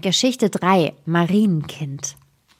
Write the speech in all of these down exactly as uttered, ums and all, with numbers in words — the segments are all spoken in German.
Geschichte drei. Marienkind.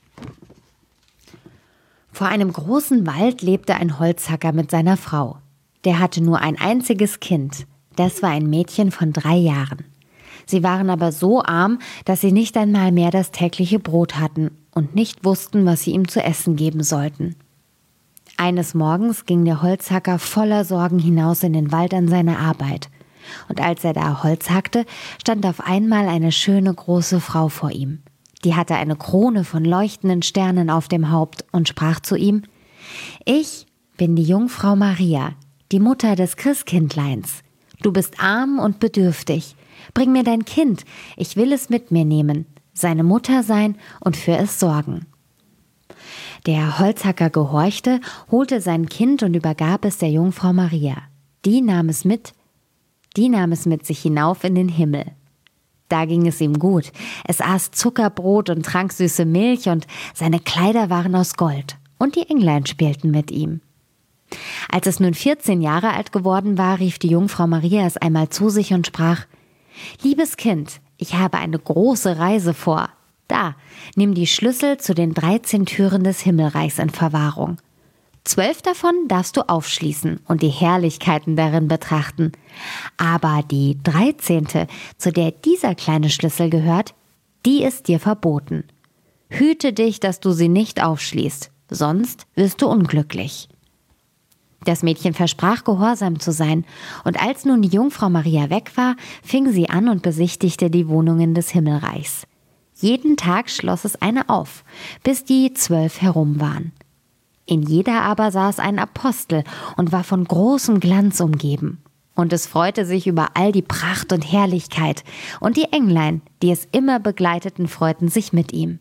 Vor einem großen Wald lebte ein Holzhacker mit seiner Frau. Der hatte nur ein einziges Kind. Das war ein Mädchen von drei Jahren. Sie waren aber so arm, dass sie nicht einmal mehr das tägliche Brot hatten und nicht wussten, was sie ihm zu essen geben sollten. Eines Morgens ging der Holzhacker voller Sorgen hinaus in den Wald an seine Arbeit. Und als er da Holz hackte, stand auf einmal eine schöne große Frau vor ihm. Die hatte eine Krone von leuchtenden Sternen auf dem Haupt und sprach zu ihm: »Ich bin die Jungfrau Maria, die Mutter des Christkindleins. Du bist arm und bedürftig. Bring mir dein Kind, ich will es mit mir nehmen, seine Mutter sein und für es sorgen.« Der Holzhacker gehorchte, holte sein Kind und übergab es der Jungfrau Maria. Die nahm es mit, die nahm es mit sich hinauf in den Himmel. Da ging es ihm gut. Es aß Zuckerbrot und trank süße Milch und seine Kleider waren aus Gold. Und die Englein spielten mit ihm. Als es nun vierzehn Jahre alt geworden war, rief die Jungfrau Maria es einmal zu sich und sprach: »Liebes Kind, ich habe eine große Reise vor. Da, nimm die Schlüssel zu den dreizehn Türen des Himmelreichs in Verwahrung. Zwölf davon darfst du aufschließen und die Herrlichkeiten darin betrachten. Aber die dreizehnte, zu der dieser kleine Schlüssel gehört, die ist dir verboten. Hüte dich, dass du sie nicht aufschließt, sonst wirst du unglücklich.« Das Mädchen versprach, gehorsam zu sein, und als nun die Jungfrau Maria weg war, fing sie an und besichtigte die Wohnungen des Himmelreichs. Jeden Tag schloss es eine auf, bis die zwölf herum waren. In jeder aber saß ein Apostel und war von großem Glanz umgeben. Und es freute sich über all die Pracht und Herrlichkeit, und die Englein, die es immer begleiteten, freuten sich mit ihm.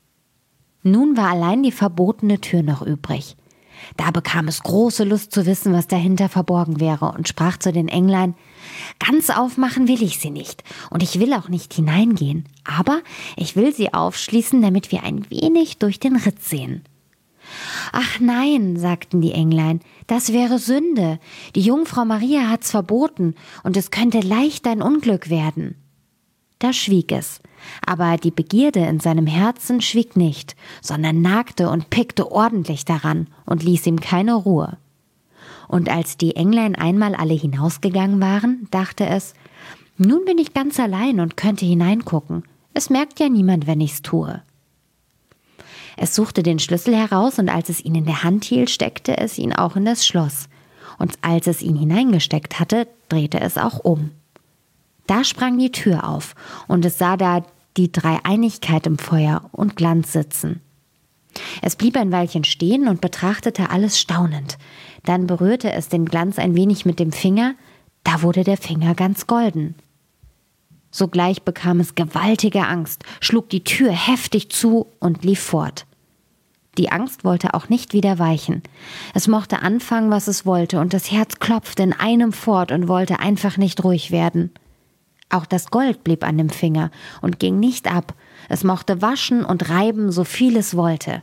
Nun war allein die verbotene Tür noch übrig. Da bekam es große Lust zu wissen, was dahinter verborgen wäre, und sprach zu den Englein: »Ganz aufmachen will ich sie nicht, und ich will auch nicht hineingehen, aber ich will sie aufschließen, damit wir ein wenig durch den Ritz sehen.« »Ach nein«, sagten die Englein, »das wäre Sünde. Die Jungfrau Maria hat's verboten, und es könnte leicht ein Unglück werden.« Da schwieg es, aber die Begierde in seinem Herzen schwieg nicht, sondern nagte und pickte ordentlich daran und ließ ihm keine Ruhe. Und als die Englein einmal alle hinausgegangen waren, dachte es: »Nun bin ich ganz allein und könnte hineingucken. Es merkt ja niemand, wenn ich's tue.« Es suchte den Schlüssel heraus, und als es ihn in der Hand hielt, steckte es ihn auch in das Schloss. Und als es ihn hineingesteckt hatte, drehte es auch um. Da sprang die Tür auf, und es sah da die Dreieinigkeit im Feuer und Glanz sitzen. Es blieb ein Weilchen stehen und betrachtete alles staunend. Dann berührte es den Glanz ein wenig mit dem Finger, da wurde der Finger ganz golden. Sogleich bekam es gewaltige Angst, schlug die Tür heftig zu und lief fort. Die Angst wollte auch nicht wieder weichen. Es mochte anfangen, was es wollte, und das Herz klopfte in einem fort und wollte einfach nicht ruhig werden. Auch das Gold blieb an dem Finger und ging nicht ab. Es mochte waschen und reiben, so viel es wollte.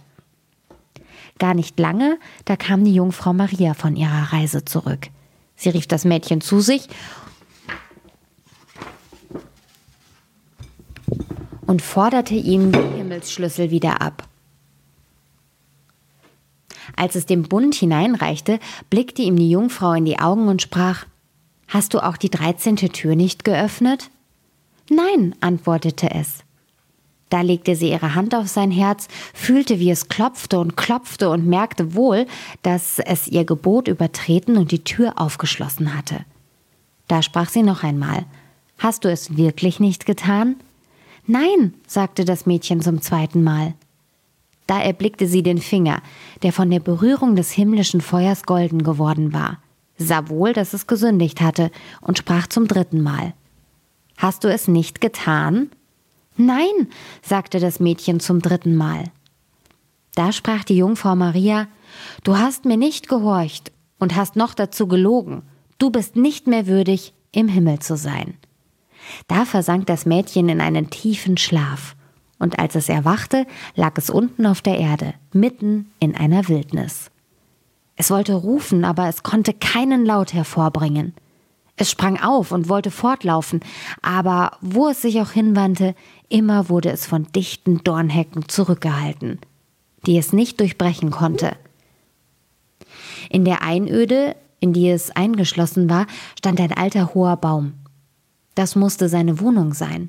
Gar nicht lange, da kam die Jungfrau Maria von ihrer Reise zurück. Sie rief das Mädchen zu sich und forderte ihm den Himmelsschlüssel wieder ab. Als es dem Bund hineinreichte, blickte ihm die Jungfrau in die Augen und sprach: »Hast du auch die dreizehnte Tür nicht geöffnet?« »Nein«, antwortete es. Da legte sie ihre Hand auf sein Herz, fühlte, wie es klopfte und klopfte und merkte wohl, dass es ihr Gebot übertreten und die Tür aufgeschlossen hatte. Da sprach sie noch einmal: »Hast du es wirklich nicht getan?« »Nein«, sagte das Mädchen zum zweiten Mal. Da erblickte sie den Finger, der von der Berührung des himmlischen Feuers golden geworden war, sah wohl, dass es gesündigt hatte, und sprach zum dritten Mal: »Hast du es nicht getan?« »Nein«, sagte das Mädchen zum dritten Mal. Da sprach die Jungfrau Maria: »Du hast mir nicht gehorcht und hast noch dazu gelogen. Du bist nicht mehr würdig, im Himmel zu sein.« Da versank das Mädchen in einen tiefen Schlaf, und als es erwachte, lag es unten auf der Erde, mitten in einer Wildnis. Es wollte rufen, aber es konnte keinen Laut hervorbringen. Es sprang auf und wollte fortlaufen, aber wo es sich auch hinwandte, immer wurde es von dichten Dornhecken zurückgehalten, die es nicht durchbrechen konnte. In der Einöde, in die es eingeschlossen war, stand ein alter hoher Baum. Das musste seine Wohnung sein.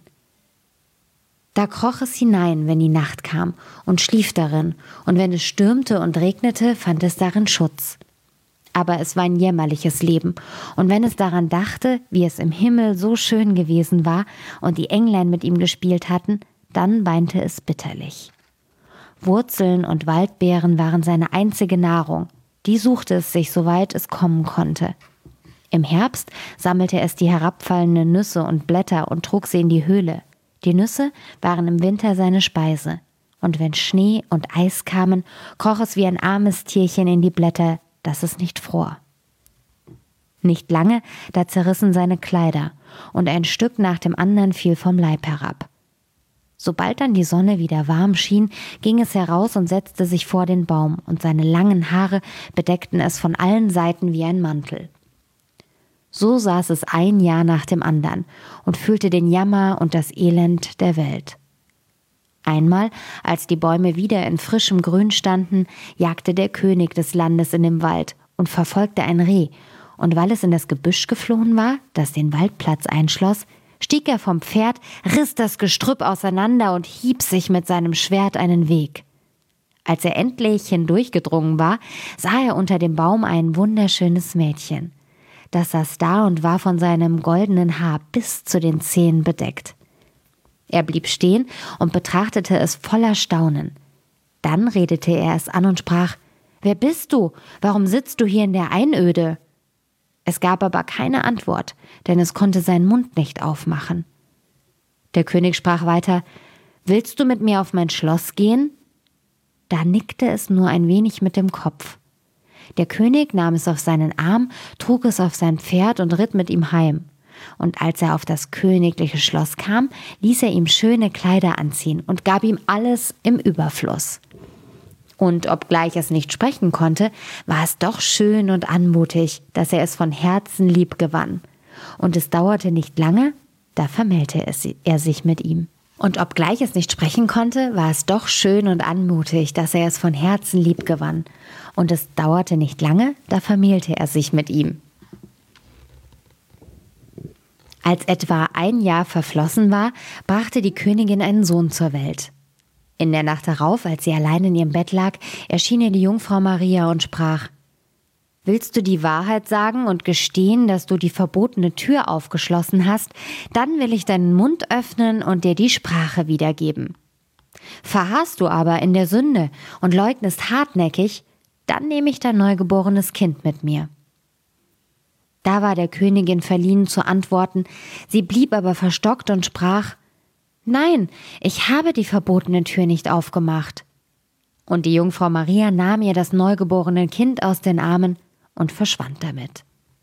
Da kroch es hinein, wenn die Nacht kam, und schlief darin, und wenn es stürmte und regnete, fand es darin Schutz. Aber es war ein jämmerliches Leben, und wenn es daran dachte, wie es im Himmel so schön gewesen war und die Englein mit ihm gespielt hatten, dann weinte es bitterlich. Wurzeln und Waldbeeren waren seine einzige Nahrung, die suchte es sich, soweit es kommen konnte. Im Herbst sammelte es die herabfallenden Nüsse und Blätter und trug sie in die Höhle. Die Nüsse waren im Winter seine Speise, und wenn Schnee und Eis kamen, kroch es wie ein armes Tierchen in die Blätter, dass es nicht fror. Nicht lange, da zerrissen seine Kleider, und ein Stück nach dem anderen fiel vom Leib herab. Sobald dann die Sonne wieder warm schien, ging es heraus und setzte sich vor den Baum, und seine langen Haare bedeckten es von allen Seiten wie ein Mantel. So saß es ein Jahr nach dem andern und fühlte den Jammer und das Elend der Welt. Einmal, als die Bäume wieder in frischem Grün standen, jagte der König des Landes in den Wald und verfolgte ein Reh, und weil es in das Gebüsch geflohen war, das den Waldplatz einschloss, stieg er vom Pferd, riss das Gestrüpp auseinander und hieb sich mit seinem Schwert einen Weg. Als er endlich hindurchgedrungen war, sah er unter dem Baum ein wunderschönes Mädchen. Das saß da und war von seinem goldenen Haar bis zu den Zehen bedeckt. Er blieb stehen und betrachtete es voller Staunen. Dann redete er es an und sprach: »Wer bist du? Warum sitzt du hier in der Einöde?« Es gab aber keine Antwort, denn es konnte seinen Mund nicht aufmachen. Der König sprach weiter: »Willst du mit mir auf mein Schloss gehen?« Da nickte es nur ein wenig mit dem Kopf. Der König nahm es auf seinen Arm, trug es auf sein Pferd und ritt mit ihm heim. Und als er auf das königliche Schloss kam, ließ er ihm schöne Kleider anziehen und gab ihm alles im Überfluss. Und obgleich es nicht sprechen konnte, war es doch schön und anmutig, dass er es von Herzen lieb gewann. Und es dauerte nicht lange, da vermählte er sich mit ihm. Und obgleich es nicht sprechen konnte, war es doch schön und anmutig, dass er es von Herzen lieb gewann. Und es dauerte nicht lange, da vermählte er sich mit ihm. Als etwa ein Jahr verflossen war, brachte die Königin einen Sohn zur Welt. In der Nacht darauf, als sie allein in ihrem Bett lag, erschien ihr die Jungfrau Maria und sprach: »Willst du die Wahrheit sagen und gestehen, dass du die verbotene Tür aufgeschlossen hast, dann will ich deinen Mund öffnen und dir die Sprache wiedergeben. Verharrst du aber in der Sünde und leugnest hartnäckig, dann nehme ich dein neugeborenes Kind mit mir.« Da war der Königin verliehen zu antworten, sie blieb aber verstockt und sprach: »Nein, ich habe die verbotene Tür nicht aufgemacht.« Und die Jungfrau Maria nahm ihr das neugeborene Kind aus den Armen und verschwand damit.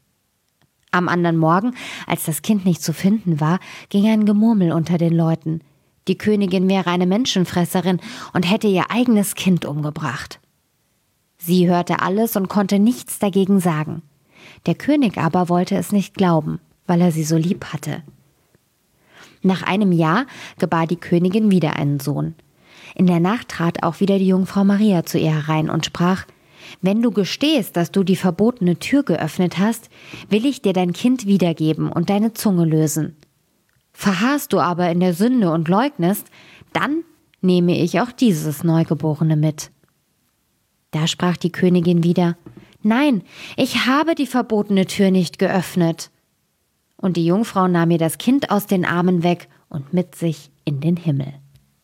Am anderen Morgen, als das Kind nicht zu finden war, ging ein Gemurmel unter den Leuten. Die Königin wäre eine Menschenfresserin und hätte ihr eigenes Kind umgebracht. Sie hörte alles und konnte nichts dagegen sagen. Der König aber wollte es nicht glauben, weil er sie so lieb hatte. Nach einem Jahr gebar die Königin wieder einen Sohn. In der Nacht trat auch wieder die Jungfrau Maria zu ihr herein und sprach: »Wenn du gestehst, dass du die verbotene Tür geöffnet hast, will ich dir dein Kind wiedergeben und deine Zunge lösen. Verharrst du aber in der Sünde und leugnest, dann nehme ich auch dieses Neugeborene mit.« Da sprach die Königin wieder: »Nein, ich habe die verbotene Tür nicht geöffnet.« Und die Jungfrau nahm ihr das Kind aus den Armen weg und mit sich in den Himmel.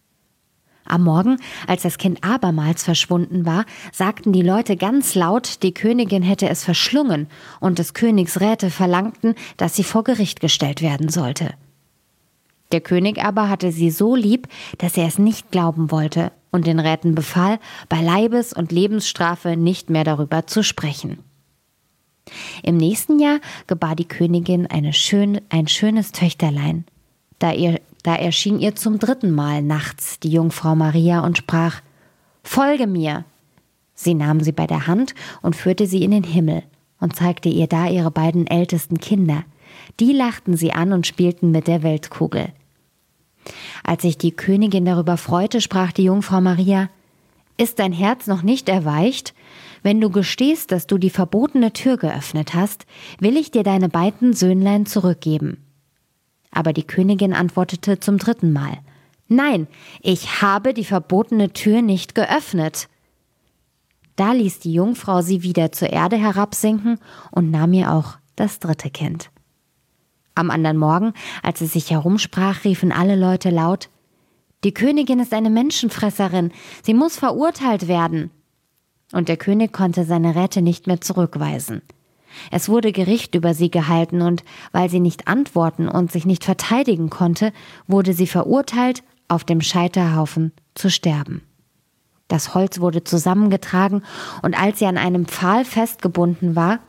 Am Morgen, als das Kind abermals verschwunden war, sagten die Leute ganz laut, die Königin hätte es verschlungen, und des Königs Räte verlangten, dass sie vor Gericht gestellt werden sollte. Der König aber hatte sie so lieb, dass er es nicht glauben wollte und den Räten befahl, bei Leibes- und Lebensstrafe nicht mehr darüber zu sprechen. Im nächsten Jahr gebar die Königin eine schön, ein schönes Töchterlein. Da, ihr, da erschien ihr zum dritten Mal nachts die Jungfrau Maria und sprach: »Folge mir!« Sie nahm sie bei der Hand und führte sie in den Himmel und zeigte ihr da ihre beiden ältesten Kinder, die lachten sie an und spielten mit der Weltkugel. Als sich die Königin darüber freute, sprach die Jungfrau Maria: »Ist dein Herz noch nicht erweicht? Wenn du gestehst, dass du die verbotene Tür geöffnet hast, will ich dir deine beiden Söhnlein zurückgeben.« Aber die Königin antwortete zum dritten Mal: »Nein, ich habe die verbotene Tür nicht geöffnet.« Da ließ die Jungfrau sie wieder zur Erde herabsinken und nahm ihr auch das dritte Kind. Am anderen Morgen, als es sich herumsprach, riefen alle Leute laut: »Die Königin ist eine Menschenfresserin, sie muss verurteilt werden.« Und der König konnte seine Räte nicht mehr zurückweisen. Es wurde Gericht über sie gehalten und weil sie nicht antworten und sich nicht verteidigen konnte, wurde sie verurteilt, auf dem Scheiterhaufen zu sterben. Das Holz wurde zusammengetragen und als sie an einem Pfahl festgebunden war,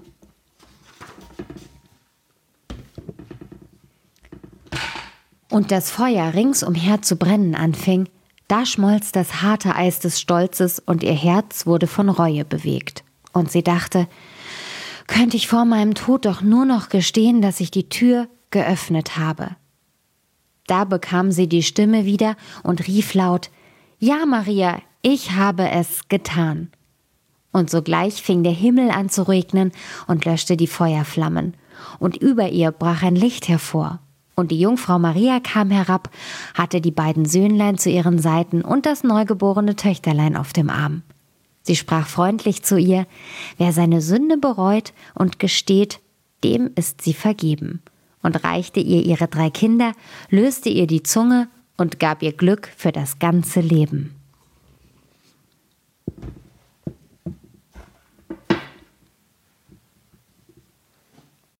und das Feuer ringsumher zu brennen anfing, da schmolz das harte Eis des Stolzes und ihr Herz wurde von Reue bewegt. Und sie dachte: Könnte ich vor meinem Tod doch nur noch gestehen, dass ich die Tür geöffnet habe. Da bekam sie die Stimme wieder und rief laut: »Ja, Maria, ich habe es getan.« Und sogleich fing der Himmel an zu regnen und löschte die Feuerflammen. Und über ihr brach ein Licht hervor. Und die Jungfrau Maria kam herab, hatte die beiden Söhnlein zu ihren Seiten und das neugeborene Töchterlein auf dem Arm. Sie sprach freundlich zu ihr: »Wer seine Sünde bereut und gesteht, dem ist sie vergeben«, und reichte ihr ihre drei Kinder, löste ihr die Zunge und gab ihr Glück für das ganze Leben.